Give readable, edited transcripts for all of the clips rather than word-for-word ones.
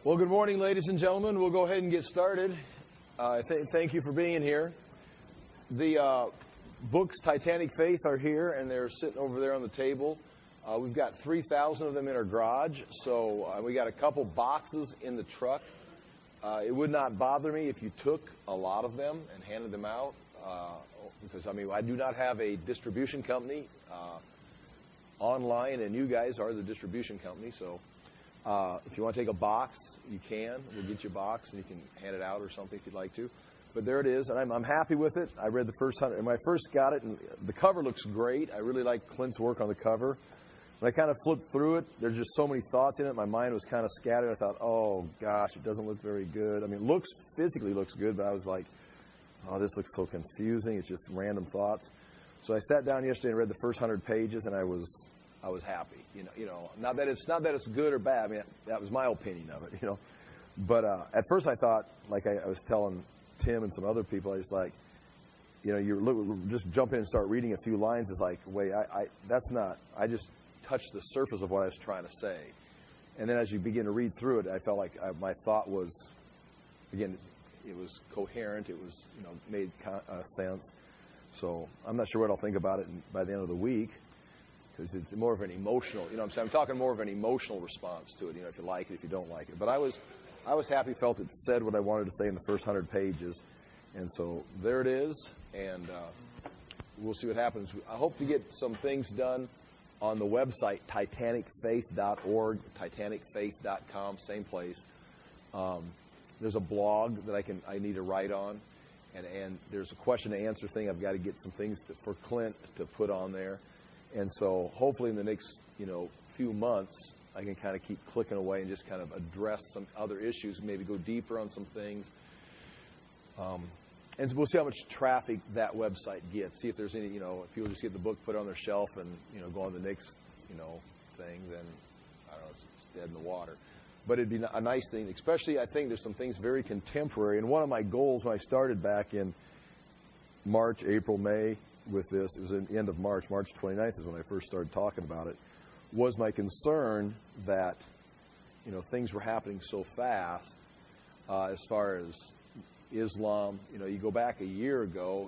Well, good morning, ladies and gentlemen. We'll go ahead and get started. Thank you for being here. The books Titanic Faith are here, and they're sitting over there on the table. We've got 3,000 of them in our garage, so we got a couple boxes in the truck. It would not bother me if you took a lot of them and handed them out, because, I do not have a distribution company online, and you guys are the distribution company, so if you want to take a box, you can. We'll get you a box, and you can hand it out or something if you'd like to. But there it is, and I'm happy with it. I read the first 100, and when I first got it, and the cover looks great. I really like Clint's work on the cover. When I kind of flipped through it, there's just so many thoughts in it. My mind was kind of scattered. I thought, oh, gosh, it doesn't look very good. Physically looks good, but I was like, oh, this looks so confusing. It's just random thoughts. So I sat down yesterday and read the first 100 pages, and I was happy. Not that it's good or bad. That was my opinion of it. But at first I thought, like I was telling Tim and some other people, I was like, you just jump in and start reading a few lines. It's like, wait, I just touched the surface of what I was trying to say. And then as you begin to read through it, I felt like my thought was, again, it was coherent. It was, made sense. So I'm not sure what I'll think about it by the end of the week, because it's more of an emotional, I'm talking more of an emotional response to it, if you like it, if you don't like it. But I was happy, felt it said what I wanted to say in the first 100 pages. And so there it is, and we'll see what happens. I hope to get some things done on the website, TitanicFaith.org, TitanicFaith.com, same place. There's a blog that I need to write on, and there's a question and answer thing. I've got to get some things for Clint to put on there. And so hopefully in the next, few months, I can kind of keep clicking away and just kind of address some other issues, maybe go deeper on some things. And we'll see how much traffic that website gets. See if there's any, if people just get the book, put it on their shelf, and, go on to the next, thing, then, I don't know, it's dead in the water. But it'd be a nice thing, especially I think there's some things very contemporary. And one of my goals when I started back in March, April, May, with this, it was in the end of March 29th is when I first started talking about it, was my concern that, things were happening so fast as far as Islam. You go back a year ago,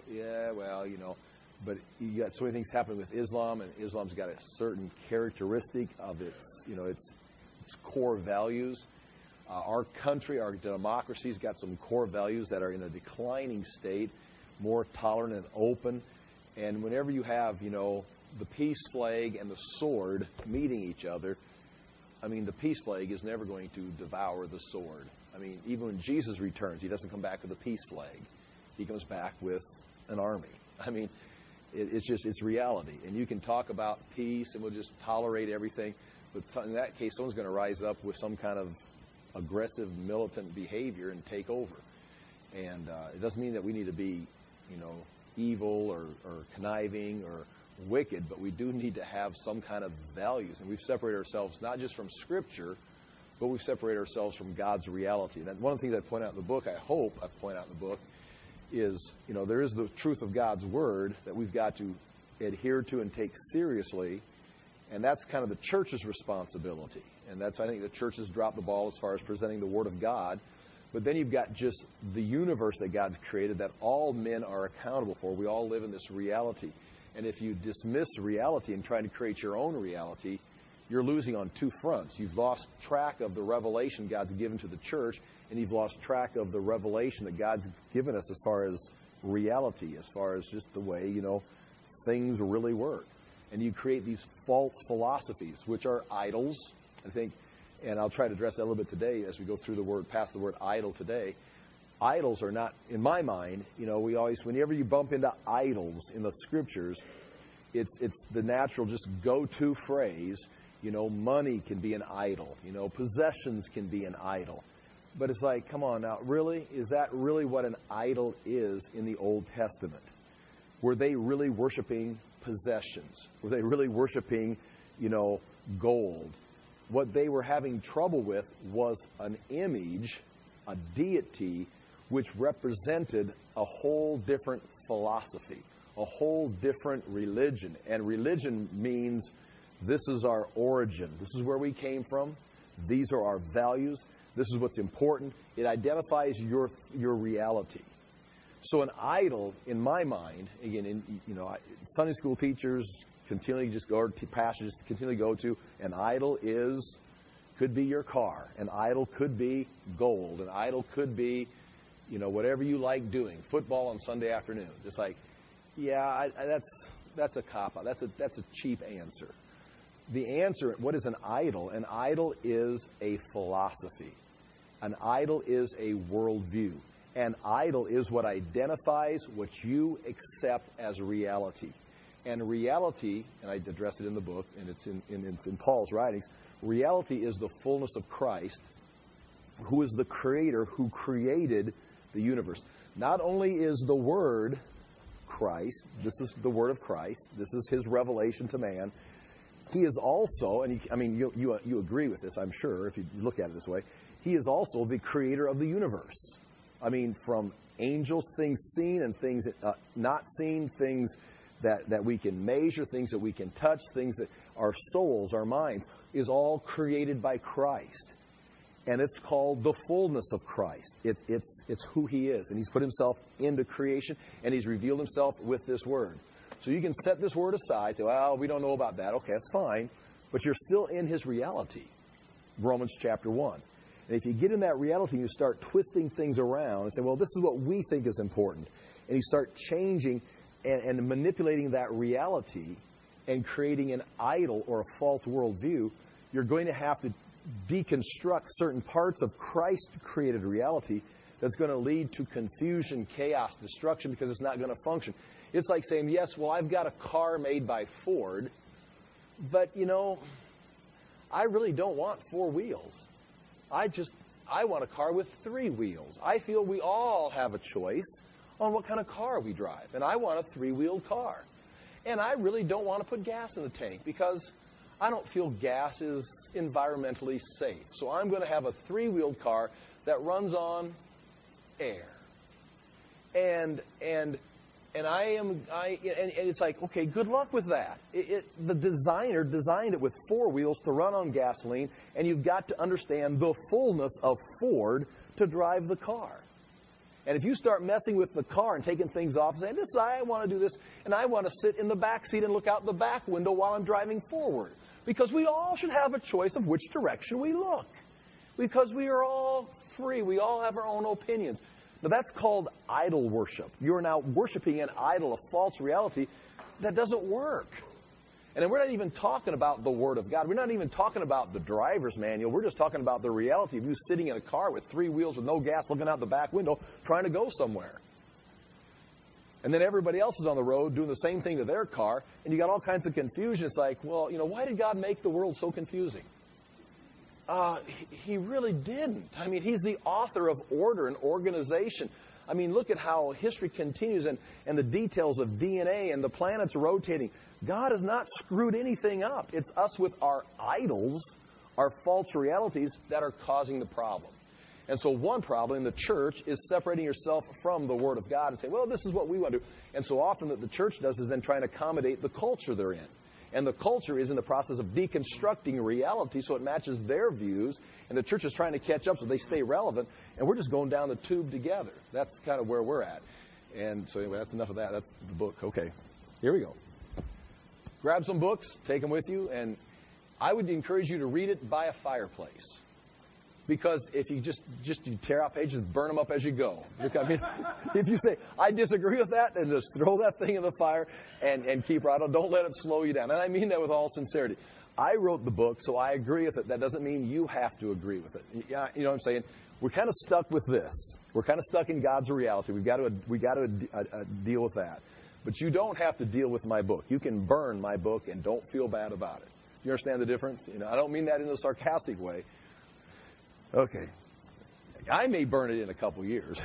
but you got so many things happening with Islam, and Islam's got a certain characteristic of its core values. Our country, our democracy's got some core values that are in a declining state, more tolerant and open. And whenever you have, the peace flag and the sword meeting each other, the peace flag is never going to devour the sword. Even when Jesus returns, he doesn't come back with a peace flag. He comes back with an army. It's reality. And you can talk about peace and we'll just tolerate everything. But in that case, someone's going to rise up with some kind of aggressive, militant behavior and take over. And it doesn't mean that we need to be, evil or conniving or wicked, but we do need to have some kind of values. And we've separated ourselves not just from Scripture, but we separate ourselves from God's reality. And one of the things I point out in the book, I hope I point out in the book, is, there is the truth of God's Word that we've got to adhere to and take seriously, and that's kind of the church's responsibility. And I think the church has dropped the ball as far as presenting the Word of God. But then you've got just the universe that God's created that all men are accountable for. We all live in this reality. And if you dismiss reality and try to create your own reality, you're losing on two fronts. You've lost track of the revelation God's given to the church, and you've lost track of the revelation that God's given us as far as reality, as far as just the way, things really work. And you create these false philosophies, which are idols, I think. And I'll try to address that a little bit today as we go through past the word idol today. Idols are not, in my mind, whenever you bump into idols in the Scriptures, it's the natural just go-to phrase. Money can be an idol. Possessions can be an idol. But it's like, come on now, really? Is that really what an idol is in the Old Testament? Were they really worshiping possessions? Were they really worshiping, gold? What they were having trouble with was an image, a deity, which represented a whole different philosophy, a whole different religion. And religion means this is our origin. This is where we came from. These are our values. This is what's important. It identifies your reality. So an idol, in my mind, again, Sunday school teachers continually just go, or pastors continually go to, an idol could be your car. An idol could be gold. An idol could be, whatever you like doing. Football on Sunday afternoon. It's like, that's a cop-out. That's a cheap answer. The answer, what is an idol? An idol is a philosophy. An idol is a worldview. An idol is what identifies what you accept as reality. And reality, and I address it in the book, and it's in Paul's writings, reality is the fullness of Christ, who is the creator who created the universe. Not only is the Word Christ, this is the Word of Christ, this is His revelation to man, He is also, and you agree with this, I'm sure, if you look at it this way, He is also the creator of the universe. From angels, things seen and things not seen, things that we can measure, things that we can touch, things that our souls, our minds, is all created by Christ. And it's called the fullness of Christ. It's who He is. And He's put Himself into creation, and He's revealed Himself with this Word. So you can set this Word aside, say, well, we don't know about that. Okay, that's fine. But you're still in His reality. Romans chapter 1. And if you get in that reality and you start twisting things around and say, well, this is what we think is important, and you start changing and manipulating that reality and creating an idol or a false worldview, you're going to have to deconstruct certain parts of Christ-created reality that's going to lead to confusion, chaos, destruction, because it's not going to function. It's like saying, yes, well, I've got a car made by Ford, but, I really don't want 4 wheels. I want a car with 3 wheels. I feel we all have a choice on what kind of car we drive, and I want a 3-wheeled car. And I really don't want to put gas in the tank because I don't feel gas is environmentally safe. So I'm going to have a 3-wheeled car that runs on air. And it's like, okay, good luck with that. The designer designed it with 4 wheels to run on gasoline, and you've got to understand the fullness of Ford to drive the car. And if you start messing with the car and taking things off and saying, I want to do this, and I want to sit in the back seat and look out the back window while I'm driving forward. Because we all should have a choice of which direction we look. Because we are all free. We all have our own opinions. Now, that's called idol worship. You're now worshiping an idol, a false reality that doesn't work. And then we're not even talking about the Word of God. We're not even talking about the driver's manual. We're just talking about the reality of you sitting in a car with 3 wheels with no gas, looking out the back window, trying to go somewhere. And then everybody else is on the road doing the same thing to their car, and you got all kinds of confusion. It's like, well, why did God make the world so confusing? He really didn't. He's the author of order and organization. Look at how history continues and the details of DNA and the planets rotating. God has not screwed anything up. It's us with our idols, our false realities, that are causing the problem. And so one problem in the church is separating yourself from the Word of God and saying, well, this is what we want to do. And so often what the church does is then try and accommodate the culture they're in. And the culture is in the process of deconstructing reality so it matches their views. And the church is trying to catch up so they stay relevant. And we're just going down the tube together. That's kind of where we're at. And so anyway, that's enough of that. That's the book. Okay, here we go. Grab some books, take them with you. And I would encourage you to read it by a fireplace. Because if you just you tear out pages, burn them up as you go. If you say, I disagree with that, then just throw that thing in the fire and keep right on. Don't let it slow you down. And I mean that with all sincerity. I wrote the book, so I agree with it. That doesn't mean you have to agree with it. You know what I'm saying? We're kind of stuck with this. We're kind of stuck in God's reality. We got to deal with that. But you don't have to deal with my book. You can burn my book and don't feel bad about it. You understand the difference? I don't mean that in a sarcastic way. Okay. I may burn it in a couple years.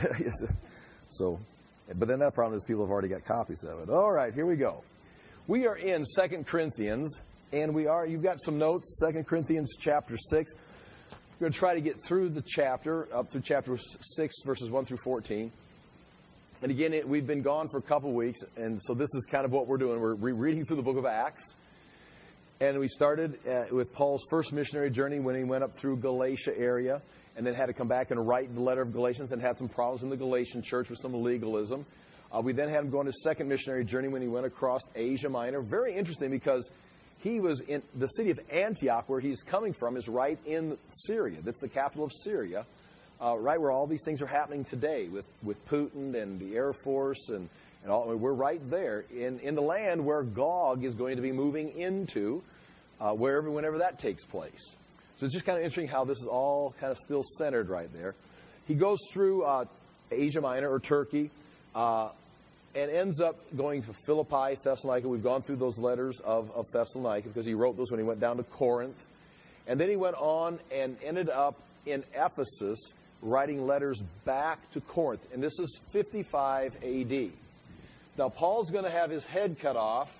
But then that problem is people have already got copies of it. All right, here we go. We are in 2 Corinthians, and you've got some notes, 2 Corinthians chapter 6. We're going to try to get through the chapter, up through chapter 6, verses 1 through 14. And again, we've been gone for a couple weeks, and so this is kind of what we're doing. We're reading through the book of Acts. And we started with Paul's first missionary journey when he went up through Galatia area. and then had to come back and write the letter of Galatians and had some problems in the Galatian church with some legalism. We then had him go on his second missionary journey when he went across Asia Minor. Very interesting because he was in the city of Antioch, where he's coming from, is right in Syria. That's the capital of Syria, right where all these things are happening today with Putin and the Air Force and all. We're right there in the land where Gog is going to be moving into, whenever that takes place. So it's just kind of interesting how this is all kind of still centered right there. He goes through Asia Minor, or Turkey, and ends up going to Philippi, Thessalonica. We've gone through those letters of Thessalonica because he wrote those when he went down to Corinth. And then he went on and ended up in Ephesus writing letters back to Corinth. And this is 55 A.D. Now, Paul's going to have his head cut off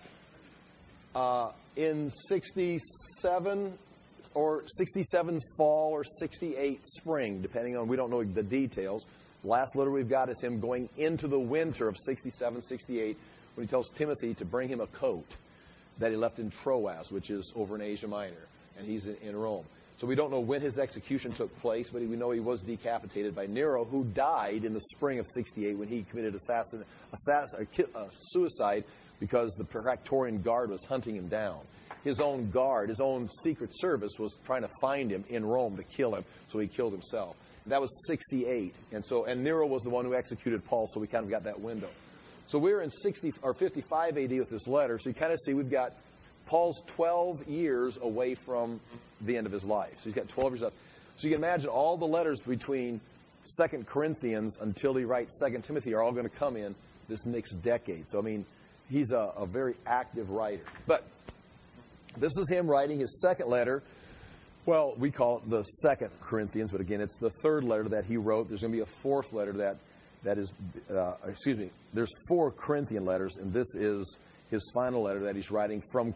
in 67 fall or 68 spring, depending on, we don't know the details. The last letter we've got is him going into the winter of 67, 68, when he tells Timothy to bring him a coat that he left in Troas, which is over in Asia Minor, and he's in Rome. So we don't know when his execution took place, but we know he was decapitated by Nero, who died in the spring of 68 when he committed suicide because the Praetorian Guard was hunting him down. His own guard, his own secret service was trying to find him in Rome to kill him, so he killed himself. That was 68. And Nero was the one who executed Paul, so we kind of got that window. So we're in 55 AD with this letter, so you kind of see we've got Paul's 12 years away from the end of his life. So he's got 12 years left. So you can imagine all the letters between 2 Corinthians until he writes 2 Timothy are all going to come in this next decade. So, I mean, he's a very active writer. But this is him writing his second letter. Well, we call it the 2 Corinthians, but again, it's the third letter that he wrote. There's going to be a fourth letter that is, there's 4 Corinthian letters, and this is his final letter that he's writing from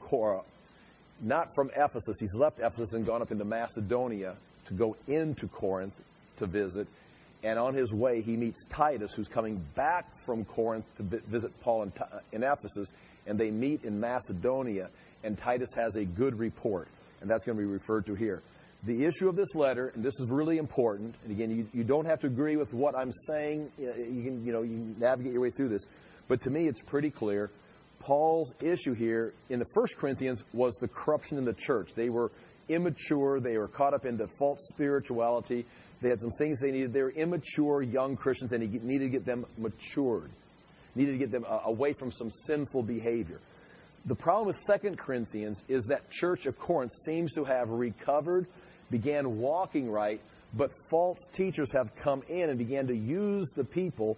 not from Ephesus. He's left Ephesus and gone up into Macedonia to go into Corinth to visit. And on his way, he meets Titus, who's coming back from Corinth to visit Paul in Ephesus, and they meet in Macedonia, and Titus has a good report. And that's going to be referred to here. The issue of this letter, and this is really important, and again, you don't have to agree with what I'm saying. You can navigate your way through this. But to me, it's pretty clear. Paul's issue here in the 1 Corinthians was the corruption in the church. They were immature. They were caught up into false spirituality. They had some things they needed. They were immature young Christians, and he needed to get them matured. Needed to get them away from some sinful behavior. The problem with 2 Corinthians is that church of Corinth seems to have recovered, began walking right, but false teachers have come in and began to use the people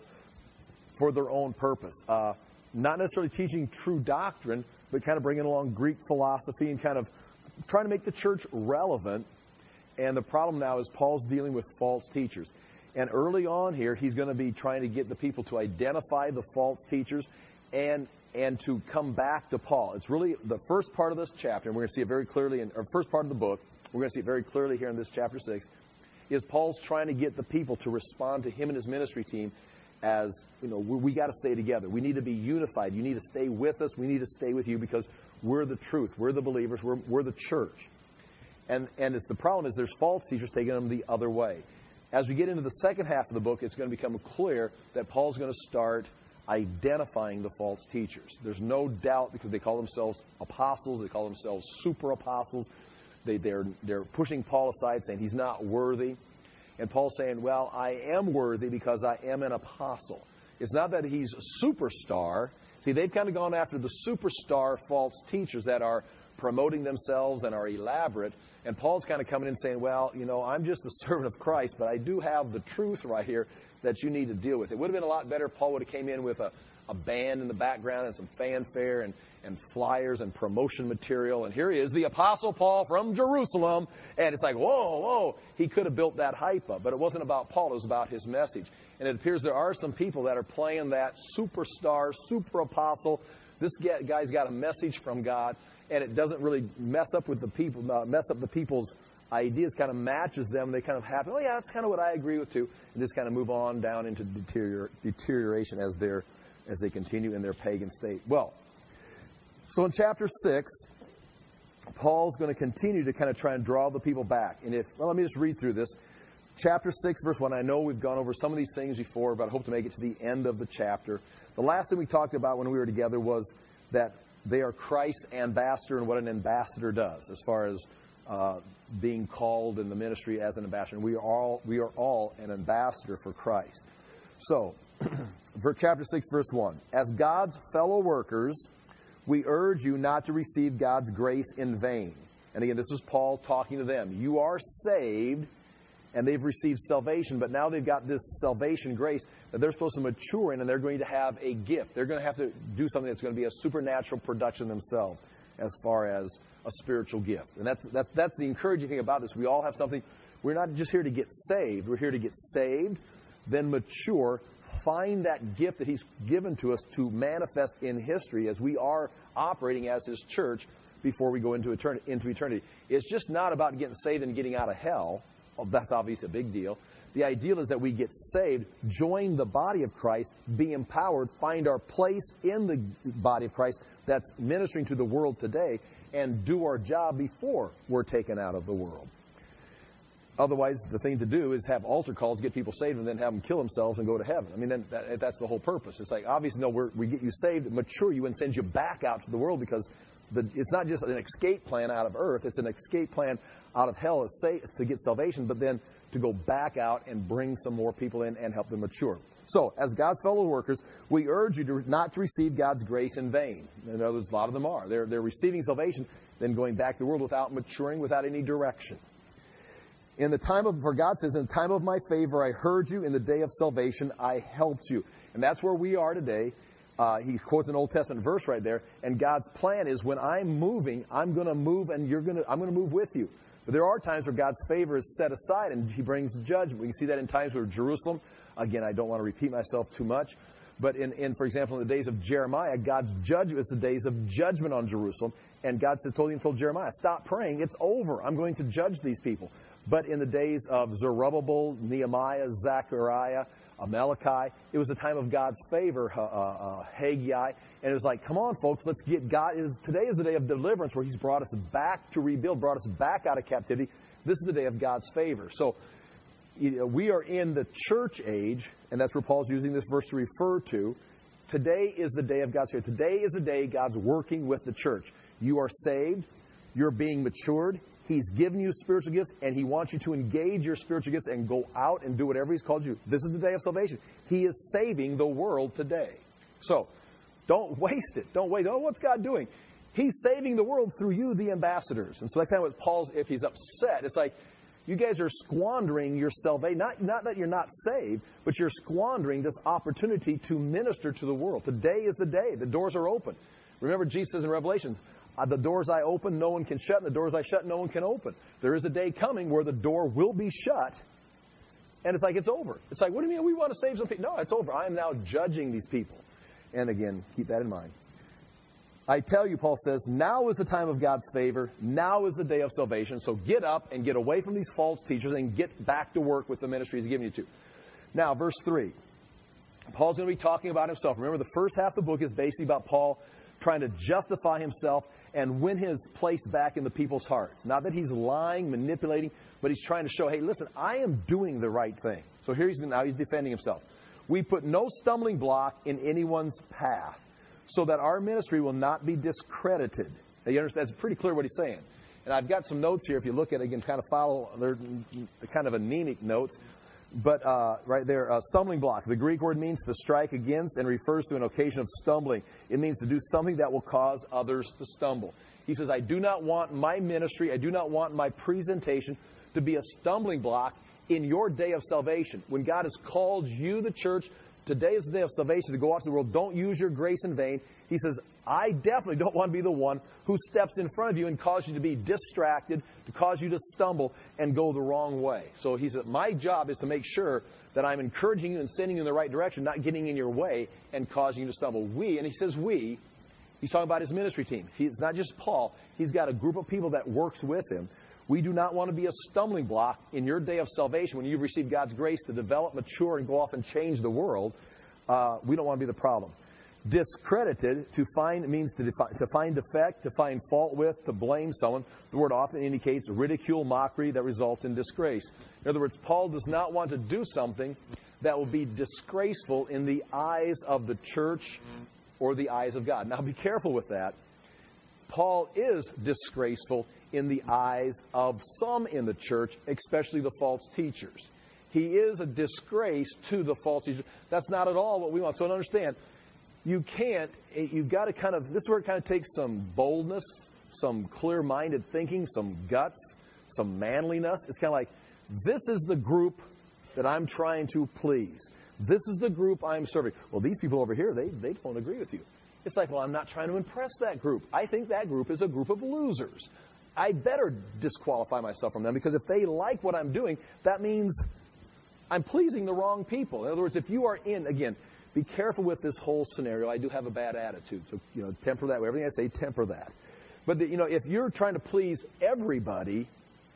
for their own purpose. Not necessarily teaching true doctrine, but kind of bringing along Greek philosophy and kind of trying to make the church relevant. And the problem now is Paul's dealing with false teachers. And early on here, he's going to be trying to get the people to identify the false teachers and to come back to Paul. It's really the first part of this chapter, and we're going to see it very clearly in our first part of the book. We're going to see it very clearly here in this chapter 6, is Paul's trying to get the people to respond to him and his ministry team as, we got to stay together. We need to be unified. You need to stay with us. We need to stay with you because we're the truth. We're the believers. We're the church. And the problem is there's false teachers taking them the other way. As we get into the second half of the book, it's going to become clear that Paul's going to start identifying the false teachers. There's no doubt, because they call themselves apostles, they call themselves super apostles. They're pushing Paul aside, saying he's not worthy. And Paul's saying, well, I am worthy because I am an apostle. It's not that he's a superstar. See, they've kind of gone after the superstar false teachers that are promoting themselves and are elaborate. And Paul's kind of coming in saying, well, I'm just a servant of Christ, but I do have the truth right here that you need to deal with. It would have been a lot better if Paul would have came in with a band in the background and some fanfare and flyers and promotion material. And here he is, the Apostle Paul from Jerusalem. And it's like, whoa. He could have built that hype up. But it wasn't about Paul. It was about his message. And it appears there are some people that are playing that superstar, super apostle. This guy's got a message from God. And it doesn't really mess up with the people, mess up the people's ideas, kind of matches them. They kind of happen, oh yeah, that's kind of what I agree with too. And just kind of move on down into deterioration as they continue in their pagan state. Well, so in chapter 6, Paul's going to continue to kind of try and draw the people back. And let me just read through this. chapter 6, verse 1. I know we've gone over some of these things before, but I hope to make it to the end of the chapter. The last thing we talked about when we were together was that they are Christ's ambassador and what an ambassador does as far as being called in the ministry as an ambassador. We are all an ambassador for Christ. So, chapter 6, verse 1. As God's fellow workers, we urge you not to receive God's grace in vain. And again, this is Paul talking to them. You are saved, and they've received salvation, but now they've got this salvation grace that they're supposed to mature in, and they're going to have a gift. They're going to have to do something that's going to be a supernatural production themselves as far as a spiritual gift. And that's the encouraging thing about this. We all have something. We're not just here to get saved. We're here to get saved, then mature, find that gift that He's given to us to manifest in history as we are operating as His church before we go into eternity. It's just not about getting saved and getting out of hell. Well, that's obviously a big deal. The ideal is that we get saved, join the body of Christ, be empowered, find our place in the body of Christ that's ministering to the world today, and do our job before we're taken out of the world. Otherwise, the thing to do is have altar calls, get people saved, and then have them kill themselves and go to heaven. I mean, then that's the whole purpose. It's like, obviously, no, we get you saved, mature you, and send you back out to the world, because it's not just an escape plan out of earth. It's an escape plan out of hell to get salvation, but then to go back out and bring some more people in and help them mature. So, as God's fellow workers, we urge you not to receive God's grace in vain. In other words, a lot of them are. They're receiving salvation, then going back to the world without maturing, without any direction. For God says, in the time of my favor I heard you, in the day of salvation I helped you. And that's where we are today. He quotes an Old Testament verse right there. And God's plan is, when I'm moving, I'm going to move, and I'm going to move with you. But there are times where God's favor is set aside and He brings judgment. We can see that in times where Jerusalem, again, I don't want to repeat myself too much, but for example, in the days of Jeremiah, God's judgment was the days of judgment on Jerusalem. And God told Jeremiah, stop praying, it's over. I'm going to judge these people. But in the days of Zerubbabel, Nehemiah, Zechariah, Malachi, it was a time of God's favor, Haggai. And it was like, come on, folks, let's get God. Today is the day of deliverance, where He's brought us back to rebuild, brought us back out of captivity. This is the day of God's favor. So we are in the church age, and that's where Paul's using this verse to refer to. Today is the day of God's favor. Today is the day God's working with the church. You are saved. You're being matured. He's given you spiritual gifts, and He wants you to engage your spiritual gifts and go out and do whatever He's called you to. This is the day of salvation. He is saving the world today. So, don't waste it. Don't wait. Oh, what's God doing? He's saving the world through you, the ambassadors. And so that's kind of what Paul's, if he's upset, it's like, you guys are squandering your salvation. Not that you're not saved, but you're squandering this opportunity to minister to the world. Today is the day. The doors are open. Remember, Jesus says in Revelation, the doors I open, no one can shut, and the doors I shut, no one can open. There is a day coming where the door will be shut, and it's like it's over. It's like, what do you mean we want to save some people? No, it's over. I am now judging these people. And again, keep that in mind. I tell you, Paul says, now is the time of God's favor. Now is the day of salvation. So get up and get away from these false teachers and get back to work with the ministry He's given you to. Now, verse 3. Paul's going to be talking about himself. Remember, the first half of the book is basically about Paul trying to justify himself and win his place back in the people's hearts. Not that he's lying, manipulating, but he's trying to show, hey, listen, I am doing the right thing. So here he's defending himself. We put no stumbling block in anyone's path, so that our ministry will not be discredited. Now, you understand? That's pretty clear what he's saying. And I've got some notes here. If you look at it, you can kind of follow. They're kind of anemic notes. But right there, stumbling block. The Greek word means to strike against and refers to an occasion of stumbling. It means to do something that will cause others to stumble. He says, I do not want my ministry, I do not want my presentation to be a stumbling block in your day of salvation. When God has called you, the church, today is the day of salvation, to go out to the world. Don't use your grace in vain. He says, I definitely don't want to be the one who steps in front of you and cause you to be distracted, to cause you to stumble and go the wrong way. So he said, my job is to make sure that I'm encouraging you and sending you in the right direction, not getting in your way and causing you to stumble. We, and he says we, he's talking about his ministry team. It's not just Paul. He's got a group of people that works with him. We do not want to be a stumbling block in your day of salvation when you've received God's grace to develop, mature, and go off and change the world. We don't want to be the problem. Discredited, to find, means to find defect, to find fault with, to blame someone. The word often indicates ridicule, mockery that results in disgrace. In other words, Paul does not want to do something that will be disgraceful in the eyes of the church or the eyes of God. Now, be careful with that. Paul is disgraceful in the eyes of some in the church, especially the false teachers. He is a disgrace to the false teachers. That's not at all what we want. So to understand, you've got to this is where it kind of takes some boldness, some clear-minded thinking, some guts, some manliness. It's kind of like, this is the group that I'm trying to please. This is the group I'm serving. Well, these people over here, they don't agree with you. It's like, well, I'm not trying to impress that group. I think that group is a group of losers. I better disqualify myself from them, because if they like what I'm doing, that means I'm pleasing the wrong people. In other words, if you are again, be careful with this whole scenario. I do have a bad attitude, so, temper that. Everything I say, temper that. But, if you're trying to please everybody,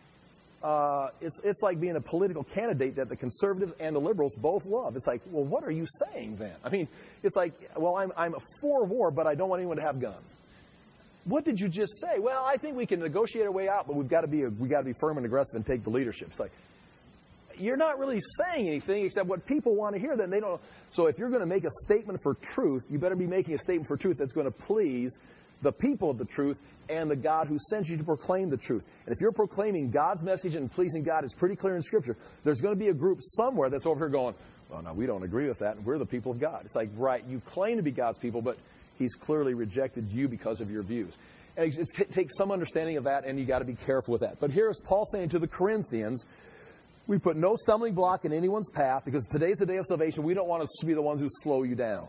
it's like being a political candidate that the conservatives and the liberals both love. It's like, well, what are you saying then? I mean, it's like, well, I'm for war, but I don't want anyone to have guns. What did you just say? Well, I think we can negotiate our way out, but we got to be firm and aggressive and take the leadership. It's like, you're not really saying anything except what people want to hear. Then they don't. So if you're going to make a statement for truth, you better be making a statement for truth that's going to please the people of the truth and the God who sent you to proclaim the truth. And if you're proclaiming God's message and pleasing God, it's pretty clear in Scripture. There's going to be a group somewhere that's over here going, well, no, we don't agree with that, and we're the people of God. It's like, right, you claim to be God's people, but He's clearly rejected you because of your views. And it takes some understanding of that, and you got to be careful with that. But here is Paul saying to the Corinthians, we put no stumbling block in anyone's path, because today's the day of salvation. We don't want to be the ones who slow you down,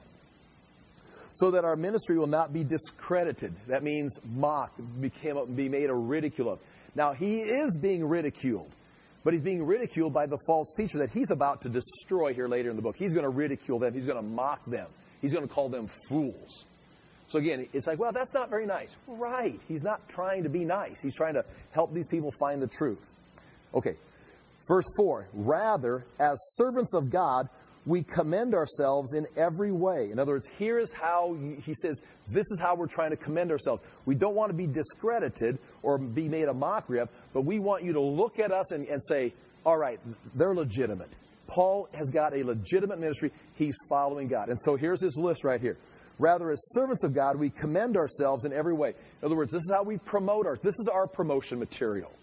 so that our ministry will not be discredited. That means mocked, be made a ridicule of. Now, he is being ridiculed, but he's being ridiculed by the false teachers that he's about to destroy here later in the book. He's going to ridicule them. He's going to mock them. He's going to call them fools. So again, it's like, well, that's not very nice. Right. He's not trying to be nice. He's trying to help these people find the truth. Okay. Verse 4, rather, as servants of God, we commend ourselves in every way. In other words, here is how, he says, this is how we're trying to commend ourselves. We don't want to be discredited or be made a mockery of, but we want you to look at us and say, all right, they're legitimate. Paul has got a legitimate ministry. He's following God. And so here's his list right here. Rather, as servants of God, we commend ourselves in every way. In other words, this is how we promote this is our promotion material.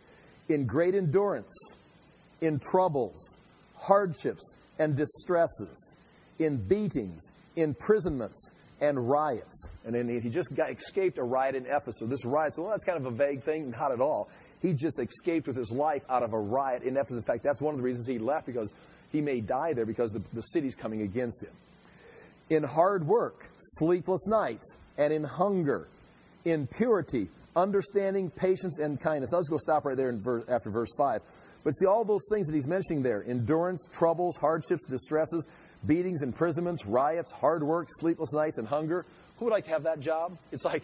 In great endurance, in troubles, hardships, and distresses, in beatings, imprisonments, and riots. And then he just escaped a riot in Ephesus. This riot, so that's kind of a vague thing. Not at all. He just escaped with his life out of a riot in Ephesus. In fact, that's one of the reasons he left, because he may die there because the city's coming against him. In hard work, sleepless nights, and in hunger, in purity, understanding, patience, and kindness. I'll just go stop right there after verse 5. But see, all those things that he's mentioning there, endurance, troubles, hardships, distresses, beatings, imprisonments, riots, hard work, sleepless nights, and hunger. Who would like to have that job? It's like,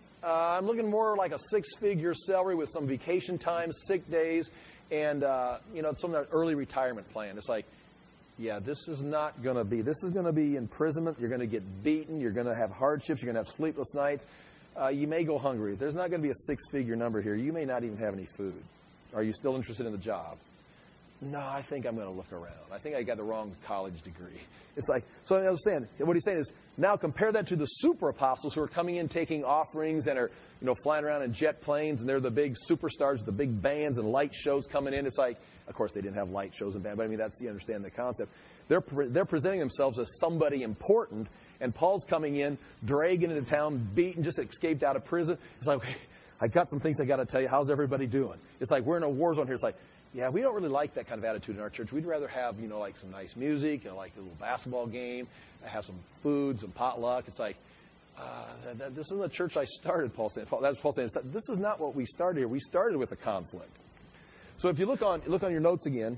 I'm looking more like a 6-figure salary with some vacation time, sick days, and, some early retirement plan. It's like, yeah, this is going to be imprisonment. You're going to get beaten. You're going to have hardships. You're going to have sleepless nights. You may go hungry. There's not going to be a 6-figure number here. You may not even have any food. Are you still interested in the job? No, I think I'm going to look around. I think I got the wrong college degree. It's like, so I understand. What he's saying is, now compare that to the super apostles who are coming in taking offerings and are, flying around in jet planes, and they're the big superstars, the big bands and light shows coming in. It's like, of course, they didn't have light shows and bands, but you understand the concept. They're presenting themselves as somebody important, and Paul's coming in, dragging into town, beaten, just escaped out of prison. It's like, okay, I got some things I got to tell you. How's everybody doing? It's like we're in a war zone here. It's like, yeah, we don't really like that kind of attitude in our church. We'd rather have, like some nice music, like a little basketball game, have some food, some potluck. It's like, this isn't the church I started, Paul saying. That's Paul saying. This is not what we started here. We started with a conflict. So if you look on your notes again,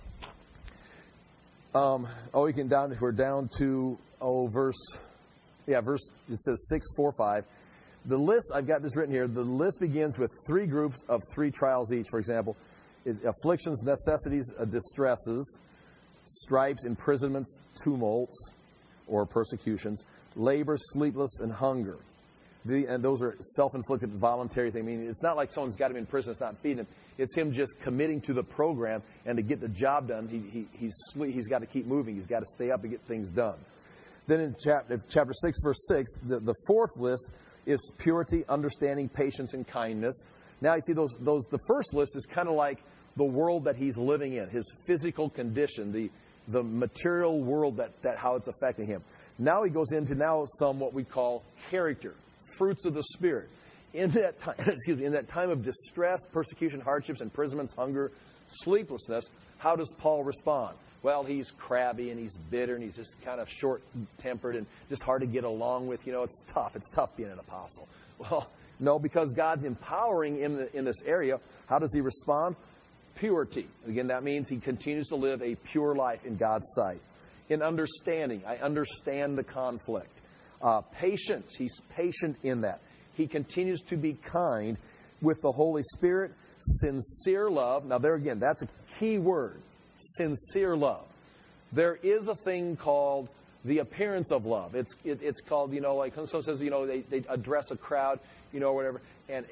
we're down to verse, it says 6, 4, 5. The list, I've got this written here, the list begins with 3 groups of 3 trials each. For example, afflictions, necessities, distresses, stripes, imprisonments, tumults, or persecutions, labor, sleepless, and hunger. And those are self-inflicted, voluntary things. I mean, it's not like someone's got him in prison, it's not feeding him. It's him just committing to the program, and to get the job done, he's got to keep moving. He's got to stay up and get things done. Then in chapter 6, verse 6, the fourth list is purity, understanding, patience, and kindness. Now you see the first list is kind of like the world that he's living in, his physical condition, the material world that how it's affecting him. Now he goes into some what we call character, fruits of the Spirit. In that time, in that time of distress, persecution, hardships, imprisonments, hunger, sleeplessness, how does Paul respond? Well, he's crabby and he's bitter and he's just kind of short-tempered and just hard to get along with. It's tough. It's tough being an apostle. Well, no, because God's empowering him in this area. How does he respond? Purity. Again, that means he continues to live a pure life in God's sight. In understanding, I understand the conflict. Patience, he's patient in that. He continues to be kind with the Holy Spirit. Sincere love. Now there again, that's a key word. Sincere love. There is a thing called the appearance of love. It's called, like someone says, they address a crowd, or whatever, and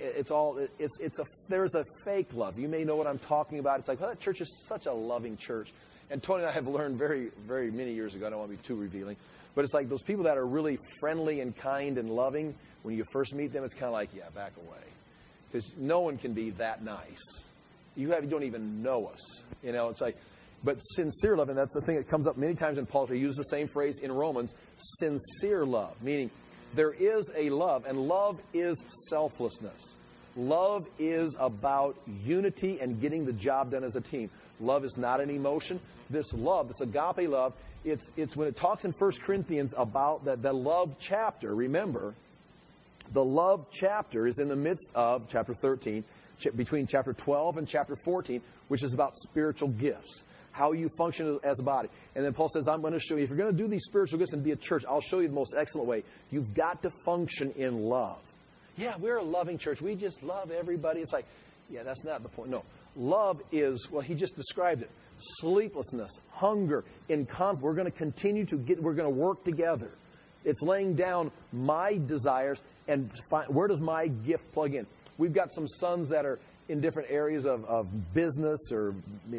there's a fake love. You may know what I'm talking about. It's like, well, that church is such a loving church. And Tony and I have learned very, very many years ago, I don't want to be too revealing, but it's like those people that are really friendly and kind and loving, when you first meet them, it's kind of like, yeah, back away. Because no one can be that nice. You don't even know us. It's like, but sincere love, and that's the thing that comes up many times in Paul. He uses the same phrase in Romans, sincere love, meaning there is a love, and love is selflessness. Love is about unity and getting the job done as a team. Love is not an emotion. This love, this agape love, it's when it talks in 1 Corinthians about the love chapter, remember, the love chapter is in the midst of chapter 13, between chapter 12 and chapter 14, which is about spiritual gifts, how you function as a body. And then Paul says, I'm going to show you, if you're going to do these spiritual gifts and be a church, I'll show you the most excellent way. You've got to function in love. Yeah, we're a loving church. We just love everybody. It's like, yeah, that's not the point. No. Love is, well, he just described it. Sleeplessness, hunger, in conflict. We're going to continue we're going to work together. It's laying down my desires and where does my gift plug in? We've got some sons that are in different areas of business or,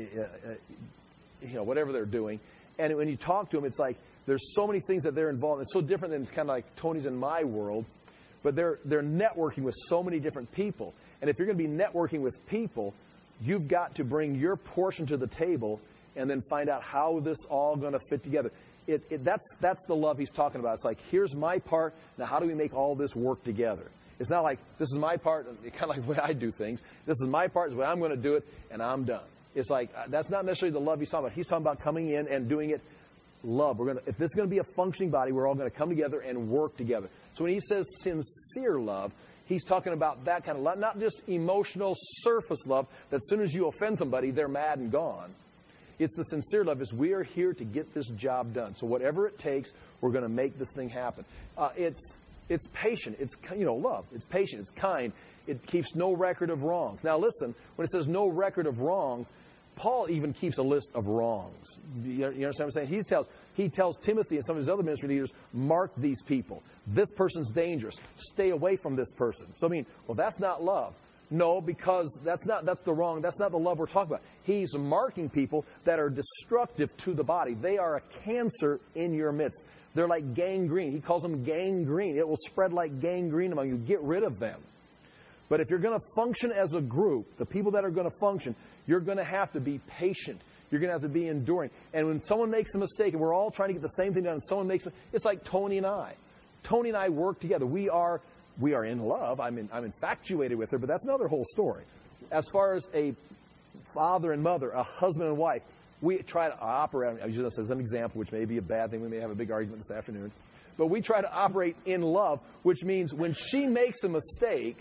whatever they're doing. And when you talk to them, it's like there's so many things that they're involved in. It's so different than it's kind of like Tony's in my world. But they're networking with so many different people. And if you're going to be networking with people, you've got to bring your portion to the table and then find out how this all going to fit together. That's the love he's talking about. It's like, here's my part. Now, how do we make all this work together? It's not like, this is my part, kind of like the way I do things. This is my part, is the way I'm going to do it, and I'm done. It's like, that's not necessarily the love he's talking about. He's talking about coming in and doing it love. If this is going to be a functioning body, we're all going to come together and work together. So when he says sincere love, he's talking about that kind of love, not just emotional surface love, that as soon as you offend somebody, they're mad and gone. It's the sincere love, is we are here to get this job done. So whatever it takes, we're going to make this thing happen. It's patient. It's, love. It's patient. It's kind. It keeps no record of wrongs. Now listen, when it says no record of wrongs, Paul even keeps a list of wrongs. You understand what I'm saying? He tells Timothy and some of his other ministry leaders, mark these people. This person's dangerous. Stay away from this person. So that's not love. No, because that's not the love we're talking about. He's marking people that are destructive to the body. They are a cancer in your midst. They're like gangrene. He calls them gangrene. It will spread like gangrene among you. Get rid of them. But if you're going to function as a group, the people that are going to function, you're going to have to be patient. You're going to have to be enduring. And when someone makes a mistake, and we're all trying to get the same thing done, and someone makes it's like Tony and I. Tony and I work together. We are in love. I'm infatuated with her, but that's another whole story. As far as a father and mother, a husband and wife, we try to operate, I use this as an example, which may be a bad thing. We may have a big argument this afternoon. But we try to operate in love, which means when she makes a mistake,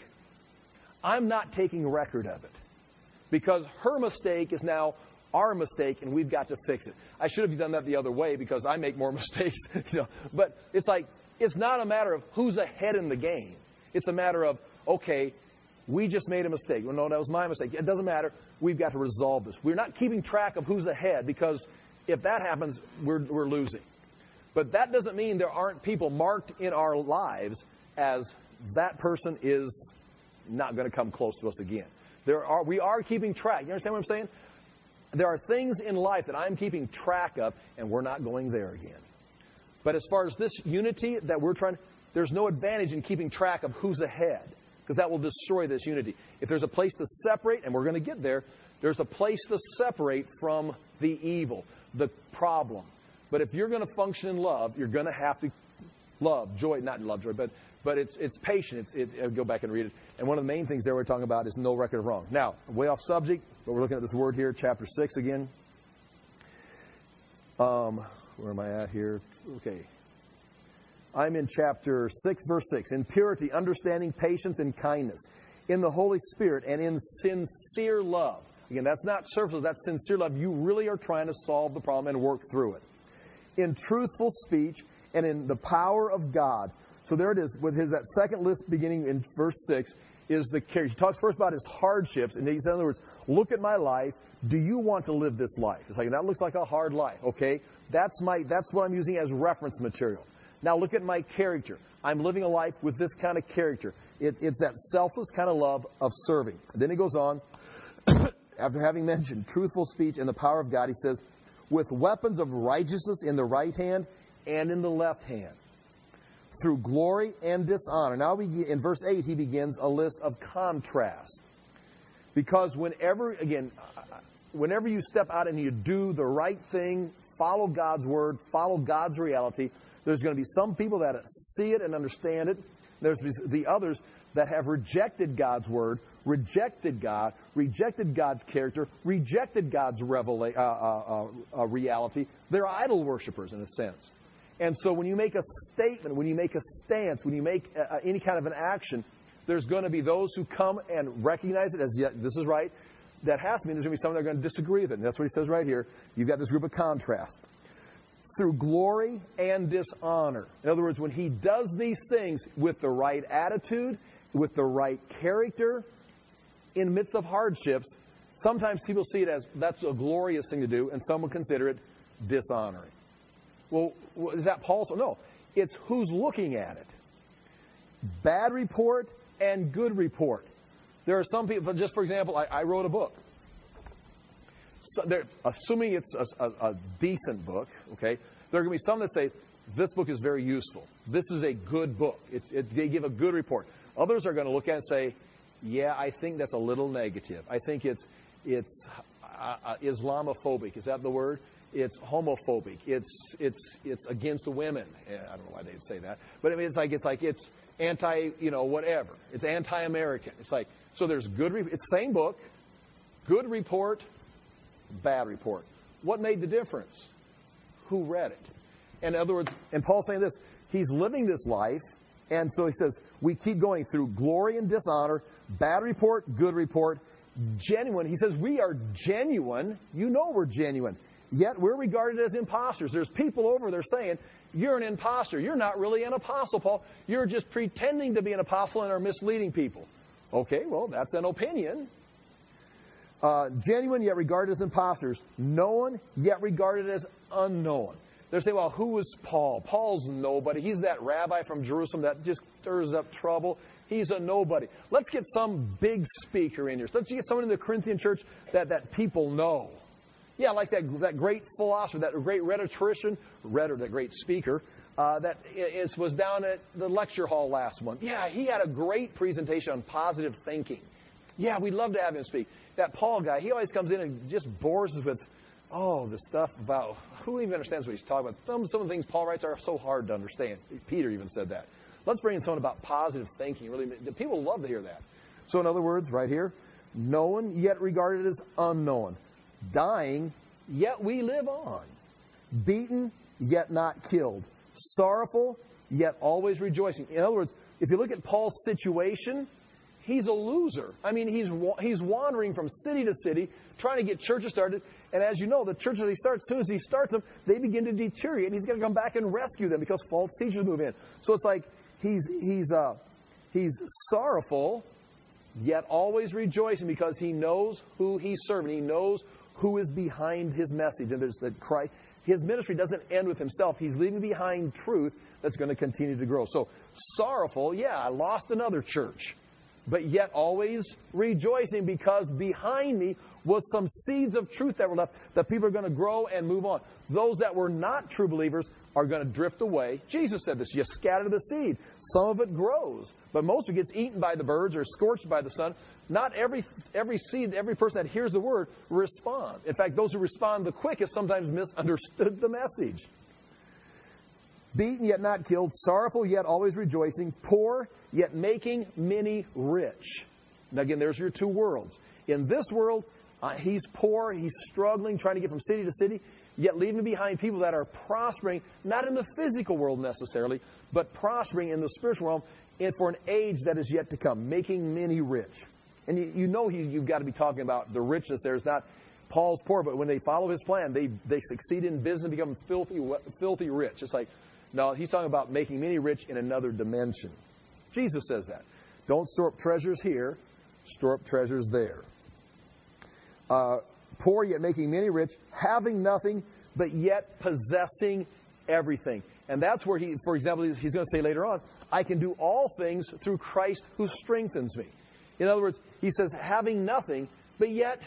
I'm not taking record of it. Because her mistake is now our mistake, and we've got to fix it. I should have done that the other way because I make more mistakes. But it's like, it's not a matter of who's ahead in the game. It's a matter of, okay, we just made a mistake. Well, no, that was my mistake. It doesn't matter. We've got to resolve this. We're not keeping track of who's ahead because if that happens, we're losing. But that doesn't mean there aren't people marked in our lives as that person is not going to come close to us again. We are keeping track. You understand what I'm saying? There are things in life that I'm keeping track of, and we're not going there again. But as far as this unity that we're trying, there's no advantage in keeping track of who's ahead, because that will destroy this unity. If there's a place to separate, and we're going to get there, there's a place to separate from the evil, the problem. But if you're going to function in love, you're going to have to love, joy, not love, joy, but it's patient. Go back and read it. And one of the main things there we're talking about is no record of wrong. Now, way off subject, but we're looking at this word here, chapter 6 again. Where am I at here? Okay. I'm in chapter 6, verse 6. In purity, understanding, patience, and kindness. In the Holy Spirit and in sincere love. Again, that's not surface, that's sincere love. You really are trying to solve the problem and work through it. In truthful speech and in the power of God. So there it is, with that second list beginning in verse 6, is the character. He talks first about his hardships, and he says, in other words, look at my life. Do you want to live this life? It's like, that looks like a hard life, okay? That's what I'm using as reference material. Now look at my character. I'm living a life with this kind of character. It's that selfless kind of love of serving. And then he goes on, after having mentioned truthful speech and the power of God, he says, with weapons of righteousness in the right hand and in the left hand, through glory and dishonor. Now, in verse 8, he begins a list of contrasts. Because whenever you step out and you do the right thing, follow God's word, follow God's reality, there's going to be some people that see it and understand it. There's the others that have rejected God's word, rejected God, rejected God's character, rejected God's reality. They're idol worshipers in a sense. And so when you make a statement, when you make a stance, when you make any kind of an action, there's going to be those who come and recognize it as, yeah, this is right. That has to mean there's going to be some that are going to disagree with it. And that's what he says right here. You've got this group of contrast. Through glory and dishonor. In other words, when he does these things with the right attitude, with the right character, in the midst of hardships, sometimes people see it as that's a glorious thing to do, and some will consider it dishonoring. Well, is that Paul? No. It's who's looking at it. Bad report and good report. There are some people, just for example, I wrote a book. So assuming it's a decent book, okay, there are going to be some that say, this book is very useful. This is a good book. They give a good report. Others are going to look at it and say, yeah, I think that's a little negative. I think it's Islamophobic. Is that the word? It's homophobic. It's against the women. I don't know why they'd say that, but I mean, it's anti, whatever. It's anti-American. It's like, so there's good. It's the same book, good report, bad report. What made the difference? Who read it? In other words, and Paul's saying this, he's living this life, and so he says, we keep going through glory and dishonor, bad report, good report, genuine. He says, we are genuine. You know we're genuine. Yet we're regarded as imposters. There's people over there saying, you're an imposter. You're not really an apostle, Paul. You're just pretending to be an apostle and are misleading people. Okay, well, that's an opinion. Genuine, yet regarded as imposters. Known, yet regarded as unknown. They're saying, well, who was Paul? Paul's nobody. He's that rabbi from Jerusalem that just stirs up trouble. He's a nobody. Let's get some big speaker in here. Let's get someone in the Corinthian church that people know. Yeah, like that great philosopher, that great rhetorician, that great speaker, was down at the lecture hall last month. Yeah, he had a great presentation on positive thinking. Yeah, we'd love to have him speak. That Paul guy, he always comes in and just bores us with, the stuff about, who even understands what he's talking about? Some of the things Paul writes are so hard to understand. Peter even said that. Let's bring in someone about positive thinking. Really, people love to hear that. So in other words, right here, known yet regarded as unknown. Dying, yet we live on. Beaten, yet not killed. Sorrowful, yet always rejoicing. In other words, if you look at Paul's situation, he's a loser. I mean, he's wandering from city to city, trying to get churches started. And as you know, the churches he starts, as soon as he starts them, they begin to deteriorate. And he's going to come back and rescue them because false teachers move in. So it's like he's sorrowful, yet always rejoicing because he knows who he's serving. He knows who is behind his message. And there's that Christ. His ministry doesn't end with himself. He's leaving behind truth that's going to continue to grow. So sorrowful, yeah, I lost another church. but yet always rejoicing, because behind me was some seeds of truth that were left that people are going to grow and move on. Those that were not true believers are going to drift away. Jesus said this, you scatter the seed. Some of it grows, but most of it gets eaten by the birds or scorched by the sun. Not every seed, every person that hears the word respond. In fact, those who respond the quickest sometimes misunderstood the message. Beaten yet not killed, sorrowful yet always rejoicing, poor yet making many rich. Now again, there's your two worlds. In this world, he's poor, he's struggling, trying to get from city to city, yet leaving behind people that are prospering, not in the physical world necessarily, but prospering in the spiritual realm and for an age that is yet to come, making many rich. And you know you've got to be talking about the richness there. It's not Paul's poor, but when they follow his plan, they succeed in business and become filthy rich. It's like, no, he's talking about making many rich in another dimension. Jesus says that. Don't store up treasures here, store up treasures there. Poor yet making many rich, having nothing, but yet possessing everything. And that's where for example, he's going to say later on, I can do all things through Christ who strengthens me. In other words, he says, having nothing, but yet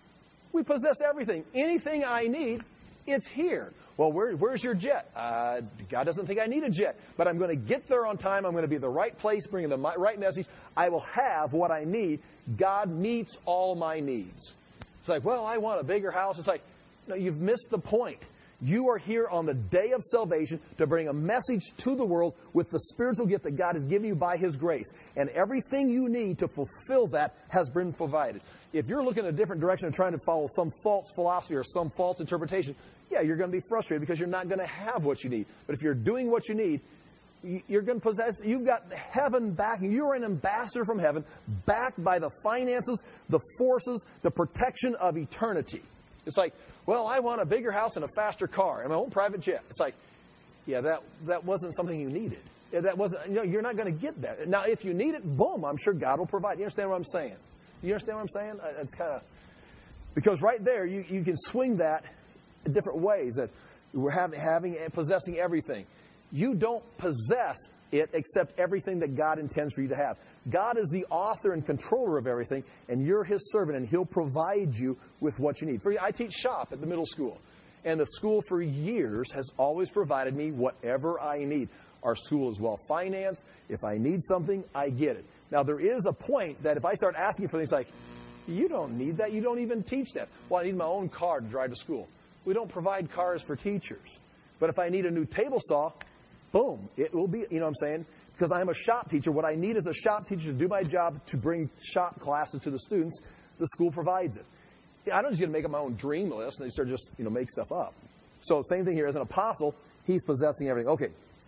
we possess everything. Anything I need, it's here. Well, where's your jet? God doesn't think I need a jet, but I'm going to get there on time. I'm going to be at the right place, bringing the right message. I will have what I need. God meets all my needs. It's like, well, I want a bigger house. It's like, no, you've missed the point. You are here on the day of salvation to bring a message to the world with the spiritual gift that God has given you by His grace. And everything you need to fulfill that has been provided. If you're looking in a different direction and trying to follow some false philosophy or some false interpretation, yeah, you're going to be frustrated because you're not going to have what you need. But if you're doing what you need, you're going to possess, you've got heaven backing. You're an ambassador from heaven, backed by the finances, the forces, the protection of eternity. It's like, well, I want a bigger house and a faster car and my own private jet. It's like, yeah, that wasn't something you needed. That wasn't, you're not going to get that. Now, if you need it, boom, I'm sure God will provide. You understand what I'm saying? You understand what I'm saying? It's kind of, because right there, you can swing that in different ways. That we're having and possessing everything. You don't possess it except everything that God intends for you to have. God is the author and controller of everything, and you're His servant, and He'll provide you with what you need. I teach shop at the middle school, and the school for years has always provided me whatever I need. Our school is well financed. If I need something, I get it. Now, there is a point that if I start asking for things like, you don't need that, you don't even teach that. Well, I need my own car to drive to school. We don't provide cars for teachers. But if I need a new table saw, boom, it will be, you know what I'm saying? Because I'm a shop teacher. What I need is a shop teacher to do my job, to bring shop classes to the students. The school provides it. I don't just get to make up my own dream list and they start just, make stuff up. So same thing here. As an apostle, he's possessing everything. Okay.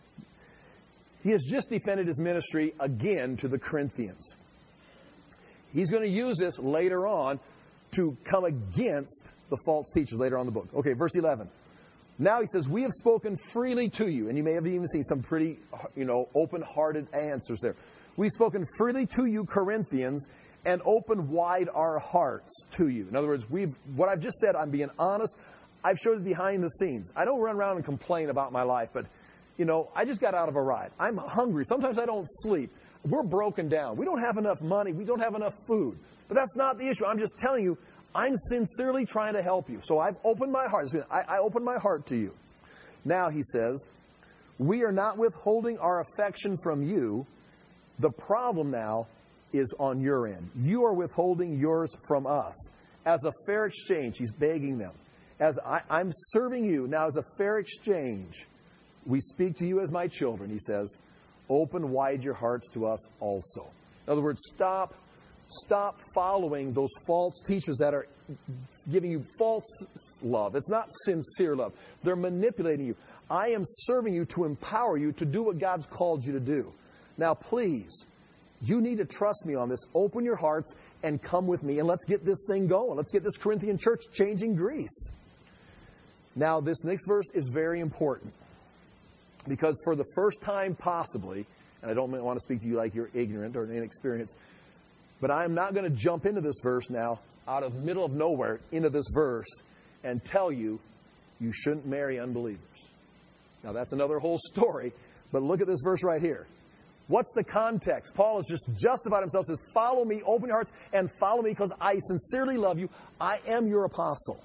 He has just defended his ministry again to the Corinthians. He's going to use this later on to come against the false teachers later on in the book. Okay, verse 11. Now he says, we have spoken freely to you. And you may have even seen some pretty, open-hearted answers there. We've spoken freely to you, Corinthians, and opened wide our hearts to you. In other words, what I've just said, I'm being honest. I've showed it behind the scenes. I don't run around and complain about my life, but, I just got out of a ride. I'm hungry. Sometimes I don't sleep. We're broken down. We don't have enough money. We don't have enough food. But that's not the issue. I'm just telling you, I'm sincerely trying to help you. So I've opened my heart. I opened my heart to you. Now, he says, we are not withholding our affection from you. The problem now is on your end. You are withholding yours from us. As a fair exchange, he's begging them. As I'm serving you, now as a fair exchange, we speak to you as my children, he says, open wide your hearts to us also. In other words, stop following those false teachers that are giving you false love. It's not sincere love. They're manipulating you. I am serving you to empower you to do what God's called you to do. Now, please, you need to trust me on this. Open your hearts and come with me, and let's get this thing going. Let's get this Corinthian church changing Greece. Now, this next verse is very important because for the first time possibly, and I don't want to speak to you like you're ignorant or inexperienced, but I'm not going to jump into this verse now out of the middle of nowhere into this verse and tell you you shouldn't marry unbelievers. Now, that's another whole story, but look at this verse right here. What's the context? Paul has just justified himself, says, follow me, open your hearts, and follow me because I sincerely love you. I am your apostle.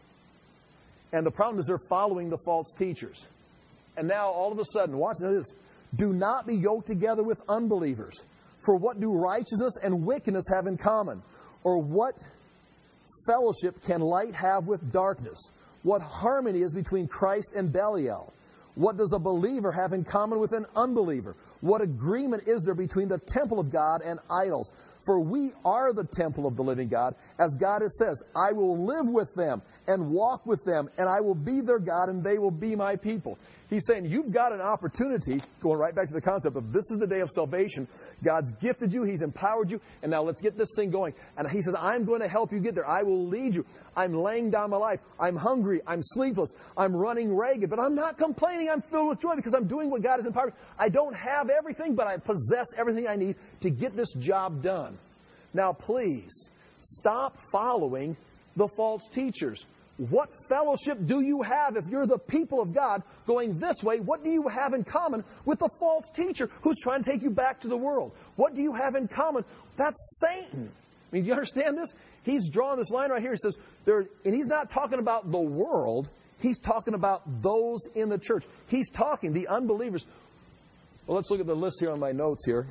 And the problem is they're following the false teachers. And now, all of a sudden, watch this. Do not be yoked together with unbelievers. For what do righteousness and wickedness have in common? Or what fellowship can light have with darkness? What harmony is between Christ and Belial? What does a believer have in common with an unbeliever? What agreement is there between the temple of God and idols? For we are the temple of the living God. As God has says, I will live with them and walk with them, and I will be their God, and they will be my people. He's saying you've got an opportunity, going right back to the concept of this is the day of salvation. God's gifted you. He's empowered you. And now let's get this thing going. And he says, I'm going to help you get there. I will lead you. I'm laying down my life. I'm hungry. I'm sleepless. I'm running ragged. But I'm not complaining. I'm filled with joy because I'm doing what God has empowered me. I don't have everything, but I possess everything I need to get this job done. Now, please, stop following the false teachers. What fellowship do you have if you're the people of God going this way? What do you have in common with the false teacher who's trying to take you back to the world? What do you have in common? That's Satan. I mean, do you understand this? He's drawing this line right here. He says, and he's not talking about the world. He's talking about those in the church. He's talking, the unbelievers. Well, let's look at the list here on my notes here.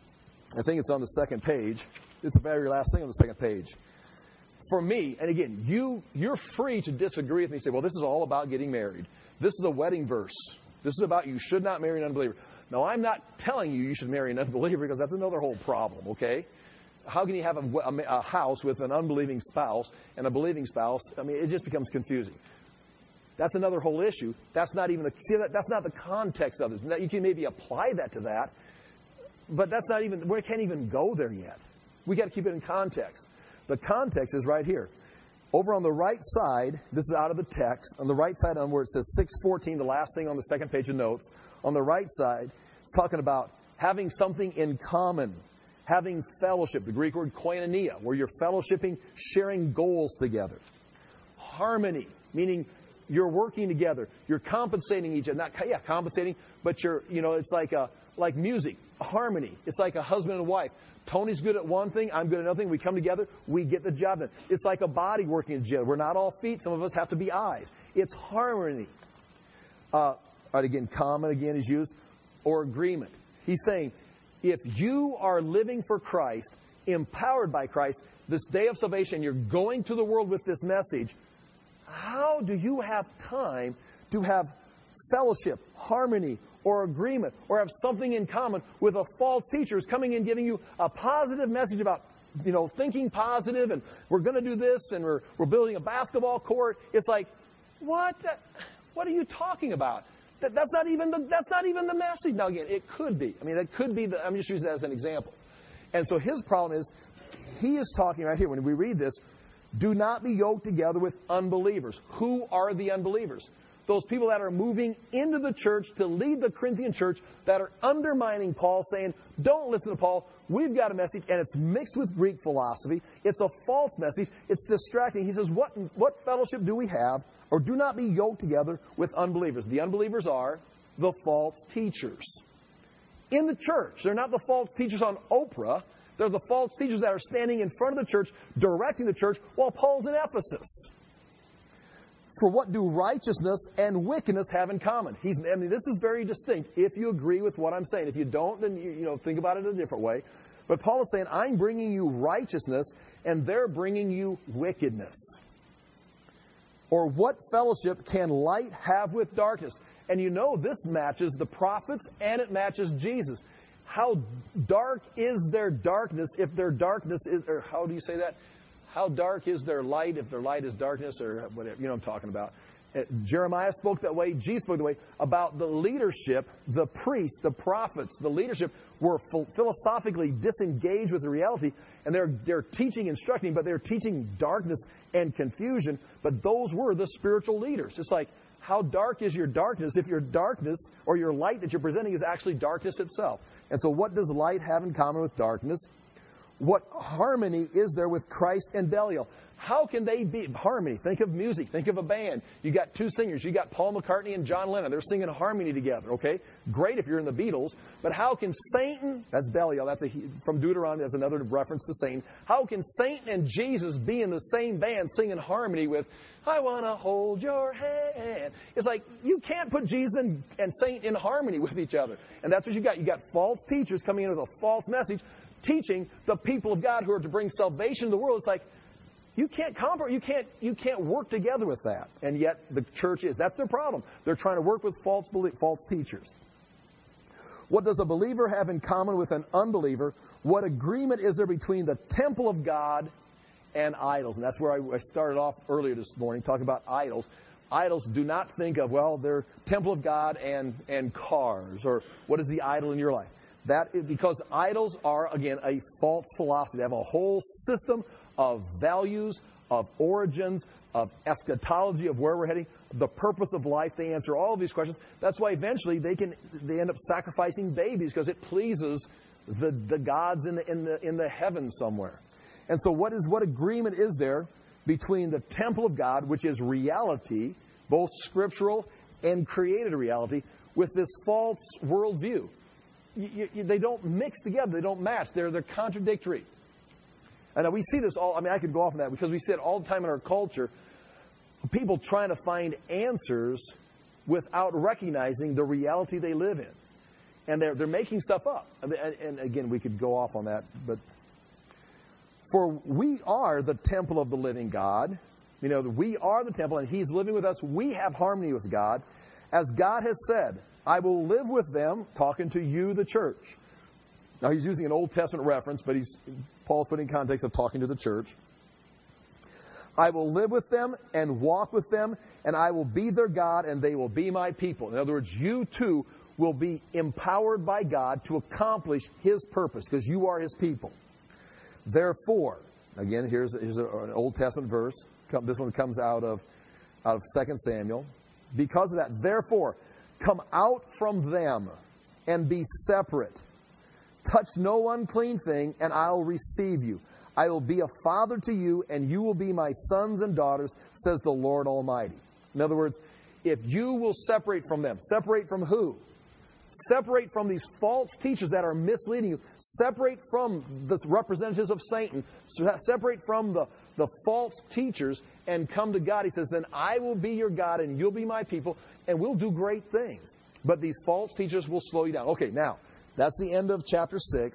I think it's on the second page. It's the very last thing on the second page. For me, and again, you're free to disagree with me and say, well, this is all about getting married. This is a wedding verse. This is about you should not marry an unbeliever. No, I'm not telling you should marry an unbeliever because that's another whole problem, okay? How can you have a house with an unbelieving spouse and a believing spouse? I mean, it just becomes confusing. That's another whole issue. That's not even that's not the context of this. You can maybe apply that to that, but that's not even, we can't even go there yet. We got to keep it in context. The context is right here. Over on the right side, this is out of the text, on the right side on where it says 6:14, the last thing on the second page of notes, on the right side, it's talking about having something in common, having fellowship, the Greek word koinonia, where you're fellowshipping, sharing goals together. Harmony, meaning you're working together, you're compensating each other, compensating, but it's like music, harmony. It's like a husband and wife. Tony's good at one thing, I'm good at another thing. We come together, we get the job done. It's like a body working together. We're not all feet. Some of us have to be eyes. It's harmony. Again, common again is used, or agreement. He's saying, if you are living for Christ, empowered by Christ, this day of salvation, you're going to the world with this message, how do you have time to have fellowship, harmony, or agreement, or have something in common with a false teacher who's coming in giving you a positive message about, thinking positive, and we're going to do this, and we're building a basketball court? It's like, what are you talking about? That's not even the message. Now again, it could be. I mean, that could be I'm just using that as an example. And so his problem is, he is talking right here, when we read this, do not be yoked together with unbelievers. Who are the unbelievers? Those people that are moving into the church to lead the Corinthian church that are undermining Paul, saying, don't listen to Paul. We've got a message, and it's mixed with Greek philosophy. It's a false message. It's distracting. He says, what fellowship do we have, or do not be yoked together with unbelievers? The unbelievers are the false teachers. In the church, they're not the false teachers on Oprah. They're the false teachers that are standing in front of the church, directing the church, while Paul's in Ephesus. For what do righteousness and wickedness have in common? This is very distinct if you agree with what I'm saying. If you don't, then think about it in a different way. But Paul is saying, I'm bringing you righteousness, and they're bringing you wickedness. Or what fellowship can light have with darkness? And this matches the prophets, and it matches Jesus. How dark is their darkness if their darkness is, or how do you say that? How dark is their light if their light is darkness, or whatever, what I'm talking about. Jeremiah spoke that way. Jesus spoke that way about the leadership, the priests, the prophets. The leadership were philosophically disengaged with the reality, and they're teaching, instructing, but they're teaching darkness and confusion. But those were the spiritual leaders. It's like, how dark is your darkness if your darkness or your light that you're presenting is actually darkness itself? And so what does light have in common with darkness? What harmony is there with Christ and Belial? How can they be harmony? Think of music. Think of a band. You got two singers. You got Paul McCartney and John Lennon. They're singing harmony together, okay? Great if you're in the Beatles. But how can Satan, that's Belial, that's from Deuteronomy, that's another reference to Satan. How can Satan and Jesus be in the same band singing harmony with, I want to hold your hand? It's like, you can't put Jesus and Satan in harmony with each other. And that's what you got. You got false teachers coming in with a false message, teaching the people of God who are to bring salvation to the world. It's like, you can't compromise. You can't work together with that. And yet the church is. That's their problem. They're trying to work with false teachers. What does a believer have in common with an unbeliever? What agreement is there between the temple of God and idols? And that's where I started off earlier this morning, talking about idols. Idols, do not think of, well, they're temple of God and cars, or what is the idol in your life? That is because idols are, again, a false philosophy. They have a whole system of values, of origins, of eschatology, of where we're heading, the purpose of life. They answer all of these questions. That's why eventually they end up sacrificing babies, because it pleases the gods in the heavens somewhere. And so what agreement is there between the temple of God, which is reality, both scriptural and created reality, with this false worldview? They don't mix together. They don't match. They're contradictory. And we see this all, I could go off on that, because we see it all the time in our culture. People trying to find answers without recognizing the reality they live in. And they're making stuff up. And again, we could go off on that. But for we are the temple of the living God. We are the temple, and He's living with us. We have harmony with God. As God has said, I will live with them, talking to you, the church. Now, he's using an Old Testament reference, but Paul's putting in context of talking to the church. I will live with them and walk with them, and I will be their God, and they will be my people. In other words, you too will be empowered by God to accomplish His purpose, because you are His people. Therefore, again, here's an Old Testament verse. This one comes out of 2 Samuel. Because of that, therefore, come out from them and be separate. Touch no unclean thing, and I'll receive you. I will be a father to you, and you will be my sons and daughters, says the Lord Almighty. In other words, if you will separate from them, separate from who? Separate from these false teachers that are misleading you. Separate from the representatives of Satan. Separate from the false teachers and come to God. He says, then I will be your God, and you'll be my people, and we'll do great things. But these false teachers will slow you down. Okay, now, that's the end of chapter 6.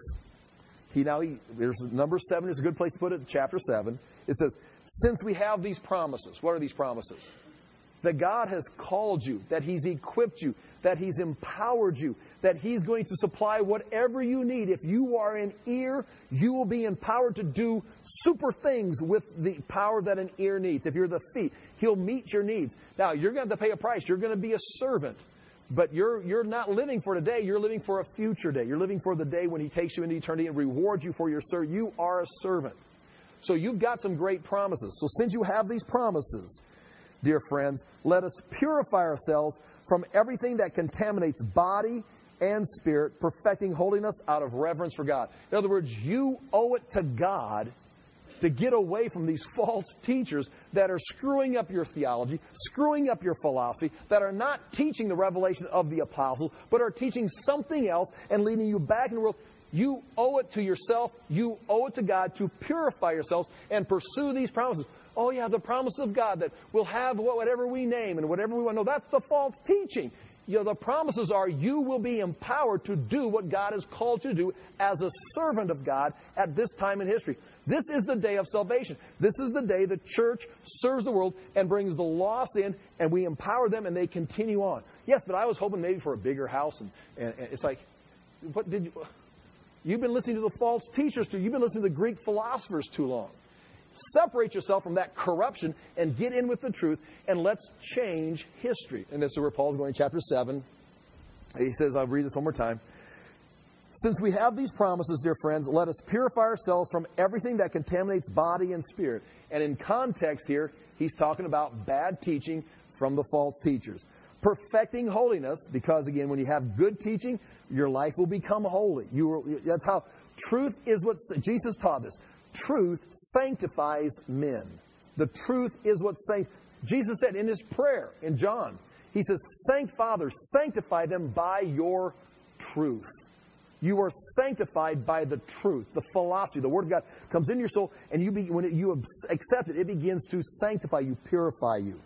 There's number 7 is a good place to put it, chapter 7. It says, since we have these promises, what are these promises? That God has called you, that He's equipped you, that He's empowered you, that He's going to supply whatever you need. If you are an ear, you will be empowered to do super things with the power that an ear needs. If you're the feet, He'll meet your needs. Now, you're going to have to pay a price. You're going to be a servant. But you're not living for today. You're living for a future day. You're living for the day when He takes you into eternity and rewards you for your service. You are a servant. So you've got some great promises. So since you have these promises, dear friends, let us purify ourselves from everything that contaminates body and spirit, perfecting holiness out of reverence for God. In other words, you owe it to God to get away from these false teachers that are screwing up your theology, screwing up your philosophy, that are not teaching the revelation of the apostles, but are teaching something else and leading you back in the world. You owe it to yourself, you owe it to God to purify yourselves and pursue these promises. Oh yeah, the promise of God that we'll have whatever we name and whatever we want. No, that's the false teaching. The promises are you will be empowered to do what God has called you to do as a servant of God at this time in history. This is the day of salvation. This is the day the church serves the world and brings the lost in, and we empower them and they continue on. Yes, but I was hoping maybe for a bigger house, and it's like, what did you... You've been listening to the false teachers too. You've been listening to the Greek philosophers too long. Separate yourself from that corruption and get in with the truth, and let's change history. And this is where Paul's going in chapter 7. He says, I'll read this one more time. Since we have these promises, dear friends, let us purify ourselves from everything that contaminates body and spirit. And in context here, he's talking about bad teaching from the false teachers. Perfecting holiness, because again, when you have good teaching, your life will become holy. That's how Truth is what, Jesus taught this. Truth sanctifies men. The truth is what Jesus said in his prayer in John. He says, Father, sanctify them by your truth. You are sanctified by the truth, the philosophy. The Word of God comes into your soul, and when you accept it, it begins to sanctify you, purify you.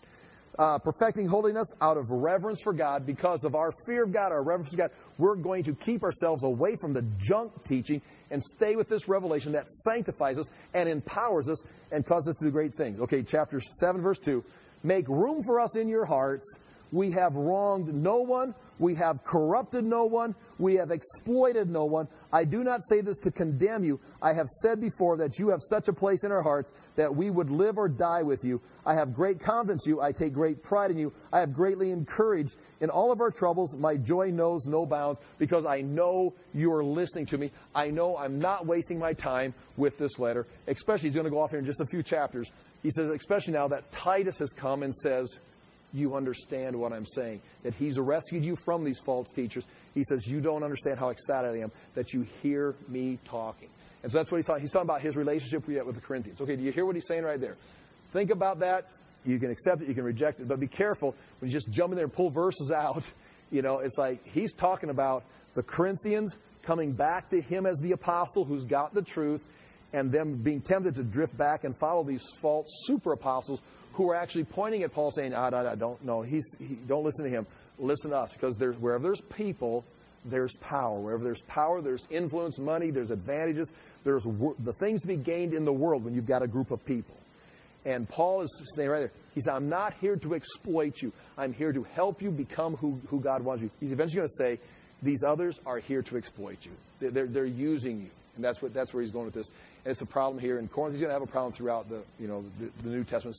Perfecting holiness out of reverence for God. Because of our fear of God, our reverence for God, we're going to keep ourselves away from the junk teaching and stay with this revelation that sanctifies us and empowers us and causes us to do great things. Okay, chapter 7, verse 2. Make room for us in your hearts. We have wronged no one. We have corrupted no one. We have exploited no one. I do not say this to condemn you. I have said before that you have such a place in our hearts that we would live or die with you. I have great confidence in you. I take great pride in you. I have greatly encouraged in all of our troubles. My joy knows no bounds because I know you are listening to me. I know I'm not wasting my time with this letter. Especially, he's going to go off here in just a few chapters. He says, especially now that Titus has come and says, you understand what I'm saying, that he's rescued you from these false teachers. He says, you don't understand how excited I am that you hear me talking. And so that's what he's talking. He's talking about his relationship with the Corinthians. Okay, do you hear what he's saying right there? Think about that. You can accept it, you can reject it, but be careful when you just jump in there and pull verses out. You know, it's like he's talking about the Corinthians coming back to him as the apostle who's got the truth, and them being tempted to drift back and follow these false super apostles who are actually pointing at Paul saying, don't listen to him. Listen to us. Because wherever there's people, there's power. Wherever there's power, there's influence, money, there's advantages. There's the things to be gained in the world when you've got a group of people. And Paul is saying right there, he said, I'm not here to exploit you. I'm here to help you become who God wants you. He's eventually going to say, these others are here to exploit you. They're using you. And that's where he's going with this. And it's a problem here in Corinth. He's going to have a problem throughout the New Testament.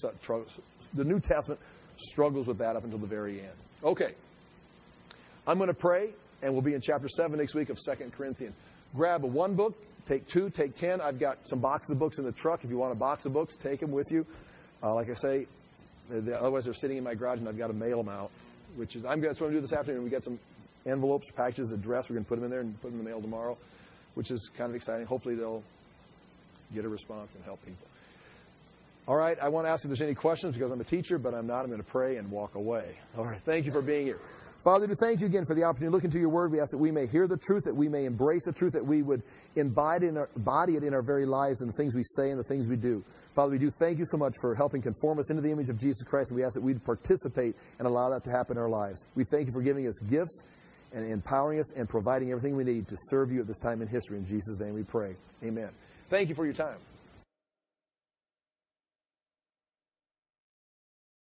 The New Testament struggles with that up until the very end. Okay. I'm going to pray, and we'll be in chapter 7 next week of 2 Corinthians. Grab one book, take 2, take 10. I've got some boxes of books in the truck. If you want a box of books, take them with you. Like I say, otherwise they're sitting in my garage, and I've got to mail them out. That's what I'm going to do this afternoon. We got some envelopes, packages addressed. We're going to put them in there and put them in the mail tomorrow, which is kind of exciting. Hopefully they'll get a response and help people. All right, I want to ask if there's any questions because I'm a teacher, but I'm not. I'm going to pray and walk away. All right, thank you for being here. Father, we thank you again for the opportunity to look into your word. We ask that we may hear the truth, that we may embrace the truth, that we would embody it in our very lives and the things we say and the things we do. Father, we do thank you so much for helping conform us into the image of Jesus Christ, and we ask that we'd participate and allow that to happen in our lives. We thank you for giving us gifts and empowering us and providing everything we need to serve you at this time in history. In Jesus' name we pray. Amen. Thank you for your time.